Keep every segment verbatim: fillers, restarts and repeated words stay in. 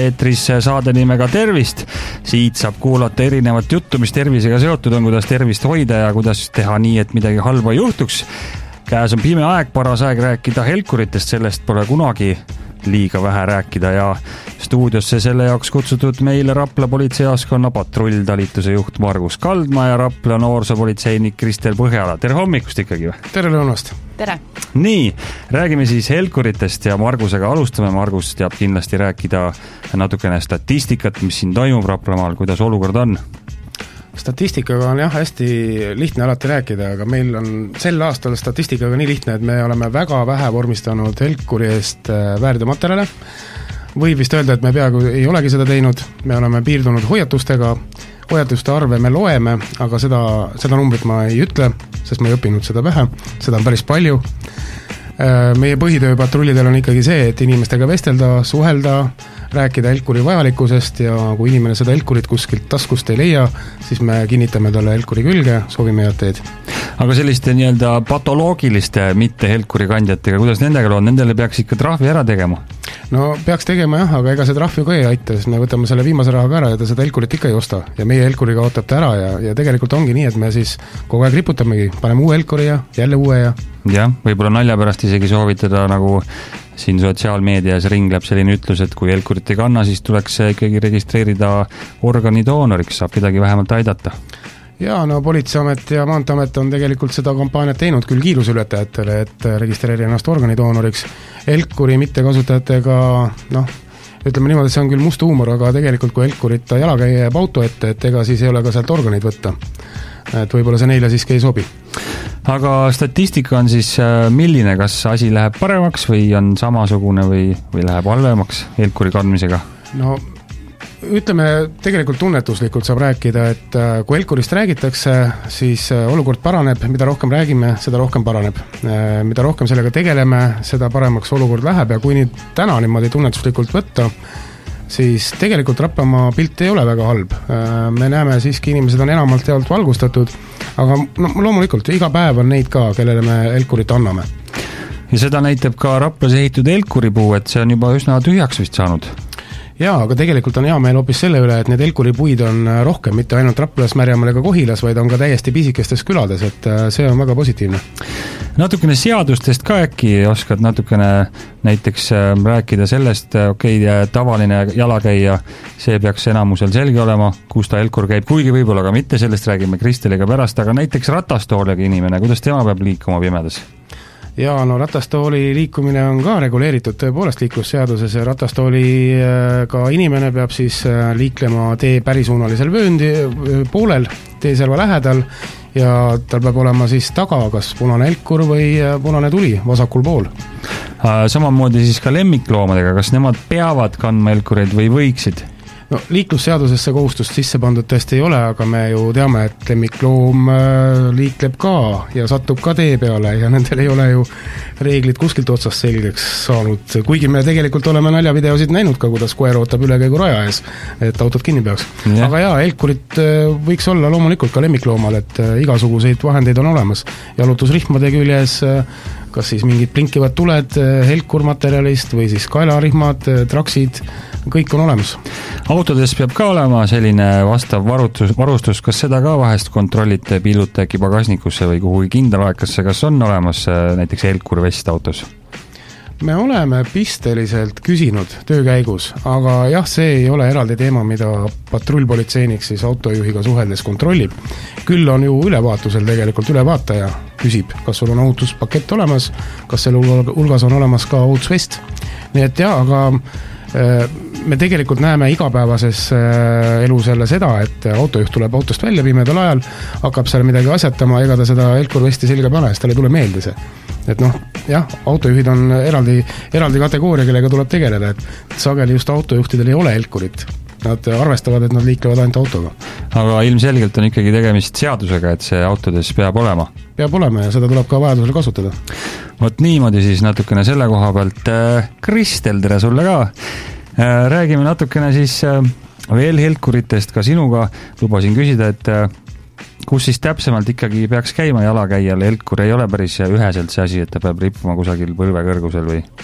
eetris saade nimega Tervist. Siit saab kuulata erinevat juttu, mis tervisega seotud on, kuidas tervist hoida ja kuidas teha nii, et midagi halba juhtuks. Käes on pime aeg, paras aeg rääkida helkuritest, sellest pole kunagi liiga vähe rääkida ja stuudiosse selle jaoks kutsutud meile Rapla politseijaoskonna patrulltalituse juht Margus Kaldma ja Rapla noorsoopolitseinik Kristel Põhjala. Tere hommikust ikkagi või? Tere lõunast! Tere! Nii, räägime siis helkuritest ja Margusega alustame. Margus teab kindlasti rääkida natukene statistikat, mis siin toimub Raplamaal, kuidas olukord on. Statistikaga on jah hästi lihtne alati rääkida, aga meil on sel aastal statistikaga nii lihtne, et me oleme väga vähe vormistanud helkuri eest väärteomaterjale. Võib vist öelda, et me peaaegu ei olegi seda teinud, me oleme piirdunud hoiatustega, hoiatuste arve me loeme, aga seda, seda numbrit ma ei ütle, sest ma ei õppinud seda vähe, seda on päris palju. Meie põhitöö patrullidel on ikkagi see, et inimestega vestelda, suhelda, rääkida helkuri vajalikkusest ja kui inimene seda helkurit kuskilt taskust ei leia, siis me kinnitame talle helkuri külge, soovime head teed. Aga selliste nii-öelda patoloogiliste mitte helkuri kandjatega, kuidas nendega on? Nendele peaks ikka trahvi ära tegema? No peaks tegema jah, aga ega see trahv ju ka ei aita, sest me võtame selle viimase rahaga ära ja ta seda helkurit ikka ei osta. Ja meie helkuriga ootab ta ära ja, ja tegelikult ongi nii, et me siis kogu aeg riputamegi, paneme uue helkuri ja jälle uue ja... Jah, võib-olla nalja pärast isegi soovitada, nagu siin sotsiaalmeedias ringleb selline ütlus, et kui helkurit ei kanna, siis tuleks ikkagi registreerida organidoonoriks, saab kedagi vähemalt aidata. Jaa, no Politseiamet ja Maanteamet on tegelikult seda kampaaniat teinud küll kiiruseületajatele, et registreeri ennast organidoonoriks. Helkuri mittekasutajatega, noh, ütleme niimoodi, et see on küll must huumor, aga tegelikult kui helkurit ta jalakäija jääb auto ette, et ega siis ei ole ka sealt organid võtta. Et võib-olla see neile siiski ei sobi. Aga statistika on siis milline, kas asi läheb paremaks või on samasugune või, või läheb halvemaks helkuri kandmisega? No ütleme, tegelikult tunnetuslikult saab rääkida, et kui helkurist räägitakse, siis olukord paraneb, mida rohkem räägime, seda rohkem paraneb. Mida rohkem sellega tegeleme, seda paremaks olukord läheb ja kui nüüd täna niimoodi tunnetuslikult võtta, siis tegelikult Raplamaa pilt ei ole väga halb. Me näeme siiski, inimesed on enamalt jaolt valgustatud, aga no, loomulikult iga päev on neid ka, kellele me helkurit anname. Ja seda näitab ka Raplas ehitud helkuripuu, et see on juba üsna tühjaks vist saanud. Jaa, aga tegelikult on hea meel hoopis selle üle, et need helkuripuid on rohkem, mitte ainult Raplas, Märjamaal ega Kohilas, vaid on ka täiesti pisikestes külades, et see on väga positiivne. Natukene seadustest ka äkki oskad natukene näiteks rääkida sellest, okei, okay, tavaline jalakäija, see peaks enamusel selge olema, kus ta helkur käib, kuigi võib-olla ka mitte, sellest räägime Kristeliga pärast, aga näiteks ratastooliga inimene, kuidas tema peab liikuma pimedas? Jaa, no ratastooli liikumine on ka reguleeritud tõepoolest liiklusseaduses ja ratastooliga inimene peab siis liiklema tee pärisuunalisel vööndi poolel, teeserva lähedal ja tal peab olema siis taga kas punane helkur või punane tuli vasakul pool. Samamoodi siis ka lemmikloomadega, kas nemad peavad kandma helkureid või võiksid? No, liiklusseadusesse kohustust sisse pandud tõesti ei ole, aga me ju teame, et lemmikloom liikleb ka ja satub ka tee peale ja nendel ei ole ju reeglid kuskilt otsast selgeks saanud, kuigi me tegelikult oleme naljavideosid näinud ka, kuidas koer ootab ülekäigu raja ees, et autot kinni peaks. Ja. Aga jaa, helkurit võiks olla loomulikult ka lemmikloomal, et igasuguseid vahendeid on olemas. Jalutusrihmade küljes, kas siis mingid blinkivad tuled helkurmaterjalist või siis kaelarihmad, traksid, kõik on olemas. Autodes peab ka olema selline vastav varutus, varustus, kas seda ka vahest kontrollite, piilute äkki pagasnikusse või kuhugi kindlalaekasse, kas on olemas näiteks helkurvest autos? Me oleme pisteliselt küsinud töö käigus, aga jah, see ei ole eraldi teema, mida patrullpolitseinik siis autojuhiga suheldes kontrollib. Küll on ju ülevaatusel tegelikult ülevaataja küsib, kas sul on ohutuspakett olemas, kas selle hulgas on olemas ka ohutusvest. Nii et jah, aga me tegelikult näeme igapäevases elus jälle seda, et autojuht tuleb autost välja pimedal ajal, hakkab seal midagi asjatama, ega ta seda helkurvesti selga pane, sest talle tuleb meelde see. Et noh, jah, autojuhid on eraldi, eraldi kategooria, kellega tuleb tegeleda, et sageli just autojuhtidel ei ole helkurit. Nad arvestavad, et nad liiklevad ainult autoga. Aga ilmselgelt on ikkagi tegemist seadusega, et see autodes peab olema. Peab olema ja seda tuleb ka vajadusel kasutada. Vot niimoodi siis natukene selle koha pealt. Kristel, tere sulle ka! Räägime natukene siis veel helkuritest ka sinuga. Lubasin küsida, et kus siis täpsemalt ikkagi peaks käima jalakäijal. Helkur ei ole päris üheselt see asi, et ta peab rippuma kusagil põlve kõrgusel või?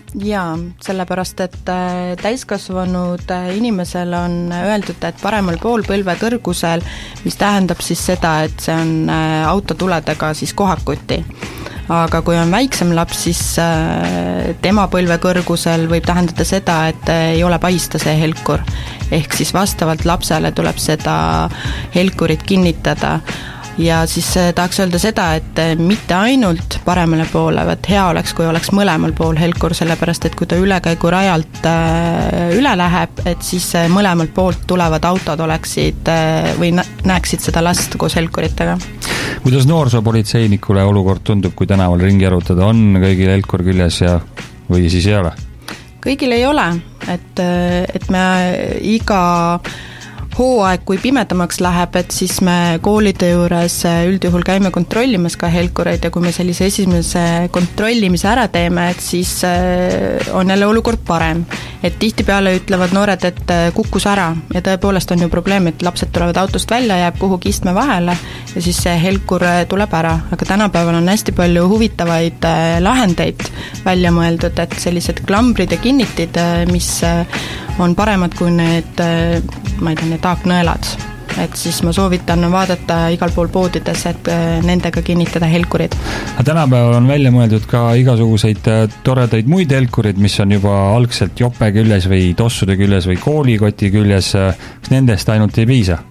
Jaa, sellepärast, et täiskasvanud inimesel on öeldud, et paremal pool põlve kõrgusel, mis tähendab siis seda, et see on autotuledega siis kohakuti. Aga kui on väiksem laps, siis tema põlve kõrgusel võib tähendada seda, et ei ole paista see helkur. Ehk siis vastavalt lapsele tuleb seda helkurit kinnitada. Ja siis tahaks öelda seda, et mitte ainult paremale poole, vaid hea oleks, kui oleks mõlemal pool helkur, sellepärast et kui ta ülekäigu rajalt üle läheb, et siis mõlemalt poolt tulevad autod oleksid või näeksid seda last koos helkuritega. Kuidas noorsoopolitseinikule olukord tundub, kui tänaval ringi arutada, on kõigil helkur küljes ja, või siis ei ole? Kõigil ei ole, et, et me iga hooaeg, kui pimedamaks läheb, et siis me koolide juures üldjuhul käime kontrollimas ka helkureid ja kui me sellise esimese kontrollimise ära teeme, et siis on jälle olukord parem. Et tihtipeale ütlevad noored, et kukkus ära ja tõepoolest on ju probleem, et lapsed tulevad autost välja, jääb kuhugi istme vahele ja siis see helkur tuleb ära. Aga tänapäeval on hästi palju huvitavaid lahendeid välja mõeldud, et sellised klambrid ja kinnitid, mis on paremad kui need, ma ei tea, need taaknõelad. Et siis ma soovitan vaadata igal pool poodides, et nendega kinnitada helkurid. Tänapäeval on välja mõeldud ka igasuguseid toredaid muid helkurid, mis on juba algselt jope küljes või tossude küljes või koolikoti küljes. Kas nendest ainult ei piisa?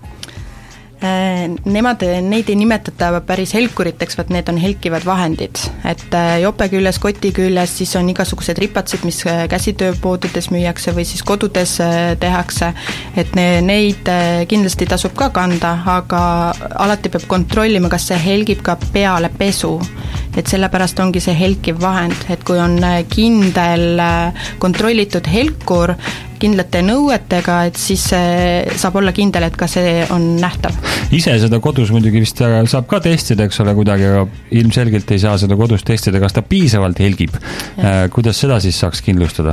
Nemad, neid ei nimetata päris helkuriteks, vaid need on helkivad vahendid. Et jope küljes, koti küljes, siis on igasugused ripatsid, mis käsitööpoodides müüakse või siis kodudes tehakse. Et ne, neid kindlasti tasub ka kanda, aga alati peab kontrollima, kas see helgib ka peale pesu. Et sellepärast ongi see helkiv vahend, et kui on kindel kontrollitud helkur, kindlate nõuetega, et siis saab olla kindel, et ka see on nähtav. Ise seda kodus muidugi vist saab ka testida, eks ole kuidagi, aga ilmselgelt ei saa seda kodus testida, kas ta piisavalt helgib. Ja. Kuidas seda siis saaks kindlustada?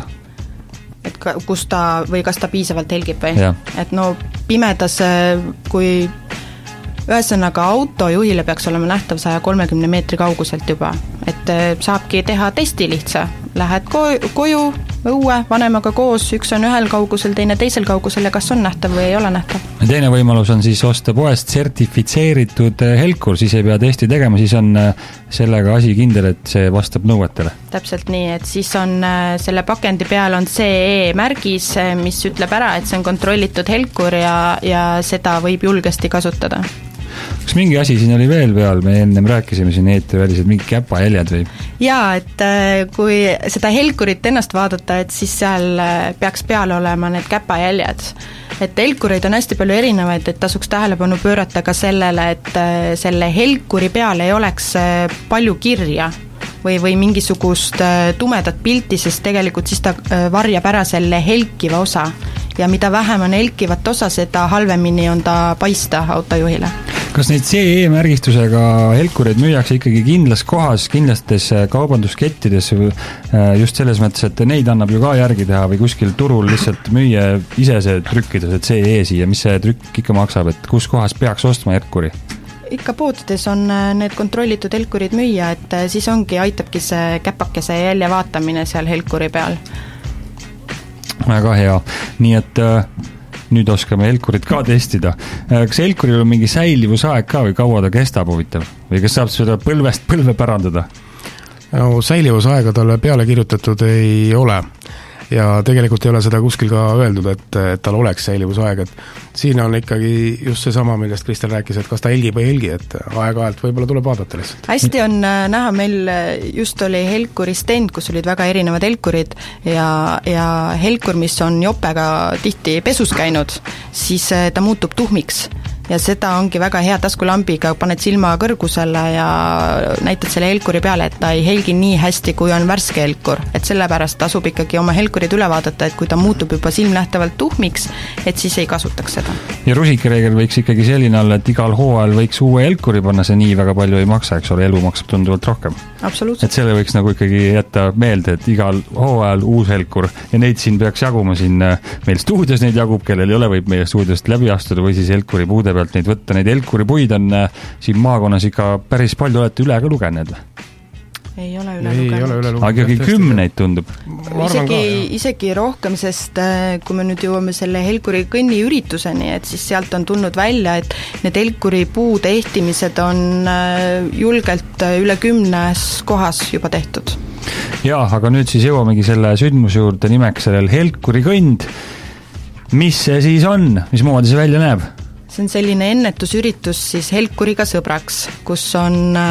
Et kus ta, või kas ta piisavalt helgib või? Ja. Et no pimedas, kui ühesõnaga autojuhile peaks olema nähtav saja kolmekümne meetri kauguselt juba, et saabki teha testi lihtsa. Lähed koju, õue, vanemaga koos, üks on ühel kaugusel, teine teisel kaugusel ja kas on nähtav või ei ole nähtav. Teine võimalus on siis osta poest sertifitseeritud helkur, siis ei pea testi tegema, siis on sellega asi kindel, et see vastab nõuetele. Täpselt nii, et siis on selle pakendi peal on C E märgis, mis ütleb ära, et see on kontrollitud helkur ja, ja seda võib julgesti kasutada. Kas mingi asi siin oli veel peal, me ennem rääkisime siin eetrivälised, mingi käpajäljed või? Jaa, et kui seda helkurit ennast vaadata, et siis seal peaks peal olema need käpajäljed. Et helkureid on hästi palju erinevaid, et tasuks tähelepanu pöörata ka sellele, et selle helkuri peal ei oleks palju kirja või, või mingisugust tumedat pilti, sest tegelikult siis ta varjab ära selle helkiva osa. Ja mida vähem on helkivat osa, seda halvemini on ta paista autojuhile. Kas neid C E märgistusega helkureid müüakse ikkagi kindlas kohas, kindlastes kaubanduskettides just selles mõttes, et neid annab ju ka järgi teha või kuskil turul lihtsalt müüa ise see trükkides, et C E siia, mis see trükk ikka maksab, et kus kohas peaks ostma helkuri? Ikka poodides on need kontrollitud helkurid müüa, et siis ongi, aitabki see käpakese jälje vaatamine seal helkuri peal. Väga hea. Nii et äh, nüüd oskame helkurit ka testida. Äh, kas helkuril on mingi säilivusaeg ka või kaua ta kestab huvitav? Või kas saab seda põlvest põlve pärandada? No, säilivusaega talle peale kirjutatud ei ole. Ja tegelikult ei ole seda kuskil ka öeldud, et, et tal oleks säilivusaeg, et siin on ikkagi just see sama, millest Kristel rääkis, et kas ta helgib või helgi, et aeg-ajalt võib-olla tuleb vaadata lihtsalt. Hästi on näha, meil just oli helkuri stend, kus olid väga erinevad helkurid ja, ja helkur, mis on jopega tihti pesus käinud, siis ta muutub tuhmiks. Ja seda ongi väga hea taskulambiga, paned silma kõrgusele ja näitad selle helkuri peale, et ta ei helgi nii hästi, kui on värske helkur. Et sellepärast tasub ikkagi oma helkurid üle vaadata, et kui ta muutub juba silmnähtavalt tuhmiks, et siis ei kasutaks seda. Ja rusikareegel võiks ikkagi selline olla, et igal hooajal võiks uue helkuri panna, see nii väga palju ei maksa, eks ole, elu maksab tunduvalt rohkem. Absoluutselt. Et selle võiks nagu ikkagi jätta meelde, et igal hooajal uus helkur ja neid siin peaks jaguma siin, meil stuudios neid jagub, kellel ei ole, võib meie stuudiost läbi astuda või siis helkuri puude pealt neid võtta, neid helkuri puid on siin maakonnas ikka päris palju, olete üle ka lugenud? ei ole üle ei, lugenud. Ei ole üle lugenud. Aga kümneid tundub. Isegi, ka, isegi rohkem, sest kui me nüüd jõuame selle Helkuri kõnni ürituseni, et siis sealt on tulnud välja, et need Helkuri puude ehtimised on julgelt üle kümnes kohas juba tehtud. Jaa, aga nüüd siis jõuamegi selle sündmuse juurde nimeks sellel Helkuri kõnd. Mis see siis on? Mismoodi see välja näeb? See on selline ennetusüritus siis Helkuriga sõbraks, kus on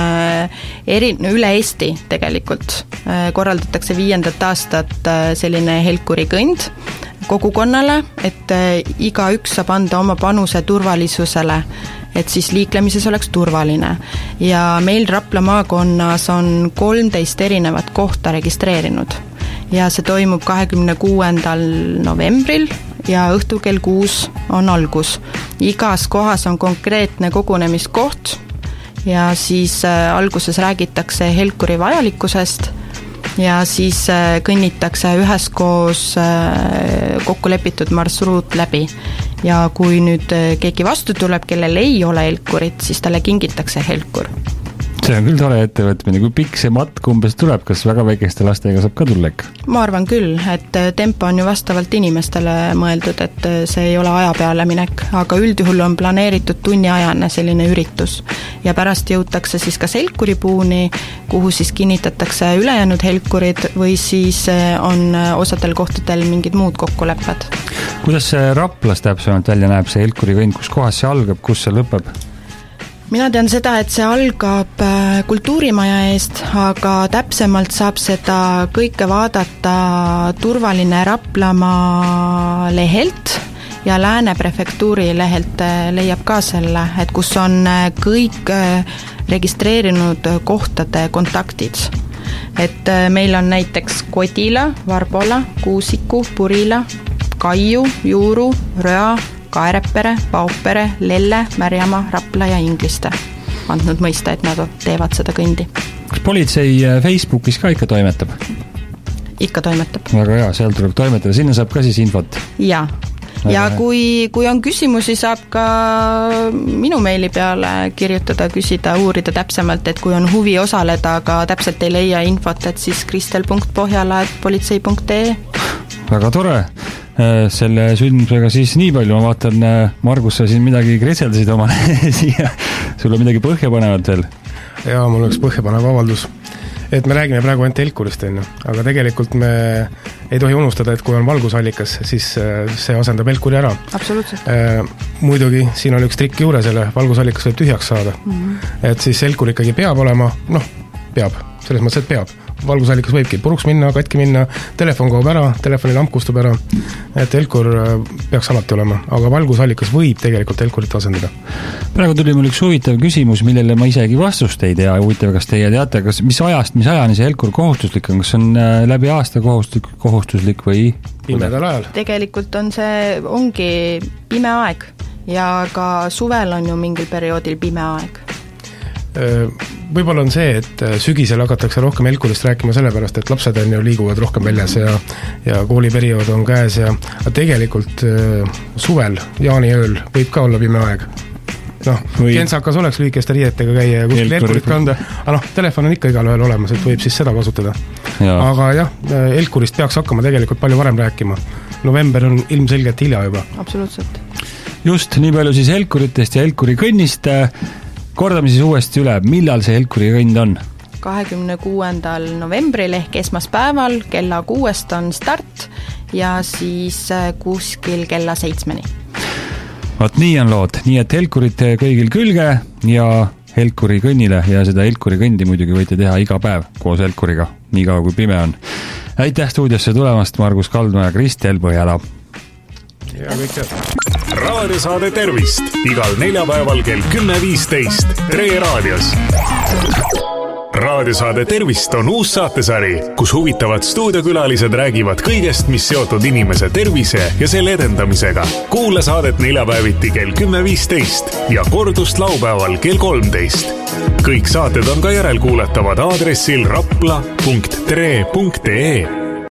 eri, üle Eesti tegelikult korraldatakse viiendat aastat selline Helkuri kõnd kogukonnale, et iga üks saab anda oma panuse turvalisusele, et siis liiklemises oleks turvaline. Ja meil Rapla maakonnas on kolmteist erinevat kohta registreerinud ja see toimub kahekümne kuuendal novembril ja õhtul kell kuus on algus. Igas kohas on konkreetne kogunemiskoht ja siis alguses räägitakse Helkuri vajalikkusest ja siis kõnnitakse üheskoos kokku lepitud marsruut läbi. Ja kui nüüd keegi vastu tuleb, kellel ei ole Helkurit, siis talle kingitakse Helkur. See on küll tore ettevõtmine, kui pikk see matk umbes tuleb, kas väga väikeste lastega saab ka tulla ikka? Ma arvan küll, et tempo on ju vastavalt inimestele mõeldud, et see ei ole aja peale minek, aga üldjuhul on planeeritud tunniajane selline üritus ja pärast jõutakse siis kas Helkuripuuni, kuhu siis kinnitatakse ülejäänud Helkurid või siis on osadel kohtadel mingid muud kokkulepped. Kuidas see Raplas täpsemalt välja näeb see Helkuri kõnd, kus kohas see algab, kus see lõpeb? Mina tean seda, et see algab kultuurimaja eest, aga täpsemalt saab seda kõike vaadata turvaline Raplamaa lehelt ja Lääne prefektuuri lehelt leiab ka selle, et kus on kõik registreerinud kohtade kontaktid. Et meil on näiteks Kodila, Varbola, Kuusiku, Purila, Kaiu, Juuru, Röa, Kaerepere, Paupere, Lelle, Märjamaa, Rapla ja Ingliste andnud mõista, et nad teevad seda kõndi. Kas politsei Facebookis ka ikka toimetab? Ikka toimetab. Väga hea, seal tuleb toimetada, sinna saab ka siis infot? Jaa, ja kui, kui on küsimusi, saab ka minu meili peale kirjutada, küsida, uurida täpsemalt, et kui on huvi osaleda, aga täpselt ei leia infot, et siis kristel punkt pohjala et politsei punkt ee. Väga tore. Selle sündmusega siis nii palju, ma vaatan, Margus, sa siin midagi kretseldasid omale siia, sul on midagi põhjapanevat veel? Jaa, mul oleks põhjapanev avaldus, et me räägime praegu ainult Helkurist, aga tegelikult me ei tohi unustada, et kui on valgusallikas, siis see asendab Helkuri ära. Absoluutselt. Muidugi, siin on üks trikk juures, selle valgusallikas võib tühjaks saada, mm-hmm. et siis Helkur ikkagi peab olema, noh, peab, selles mõttes, et peab. Valgusallikas võibki puruks minna, katki minna, telefon kaob ära, telefoni lamp kustub ära, et Helkur peaks alati olema, aga valgusallikas võib tegelikult Helkurit asendada. Praegu tuli mul üks huvitav küsimus, millele ma isegi vastust ei tea, huvitav, kas teie teate, kas, mis ajast, mis ajani see Helkur kohustuslik on, kas on läbi aasta kohustuslik, kohustuslik või? Pimedal ajal. Tegelikult on see, ongi pime aeg ja ka suvel on ju mingil perioodil pime aeg. Võib-olla on see, et sügisel hakatakse rohkem Helkurist rääkima sellepärast, et lapsed on ju liiguvad rohkem väljas ja, ja kooliperiood on käes ja tegelikult suvel, jaaniööl võib ka olla pime aeg. Noh, kentsakas oleks lühikeste riietega käia ja kuskil Helkurit kanda, aga noh, telefon on ikka igal ühel olemas, et võib siis seda kasutada. Ja. Aga jah, Helkurist peaks hakkama tegelikult palju varem rääkima. November on ilmselgelt hilja juba. Absoluutselt. Just, nii palju siis Helkuritest ja Helkuri kõnnist. Kordame siis uuesti üle, millal see Helkuri kõnd on? kahekümne kuuendal novembril ehk esmaspäeval kella kuuest on start ja siis kuskil kella seitsmeni. Vaat nii on lood, nii et Helkurit kõigil külge ja Helkuri kõnnile ja seda Helkuri kõndi muidugi võite teha iga päev koos Helkuriga, nii kaua kui pime on. Aitäh stuudiosse tulemast, Margus Kaldma ja Kristel Põhjala. Ja kõik tead. Raadiosaade Tervist igal neljapäeval kell kümme viisteist Re raadios. Raadiosaade Tervist on uus saatesari, kus huvitavad stuudiokülalised räägivad kõigest, mis seotud inimese tervise ja selle edendamisega. Kuula saadet neljapäeviti kell kümme viisteist ja kordust laupäeval kell kolmteist. Kõik saated on ka järelkuuletavad aadressil rapla punkt tre punkt ee.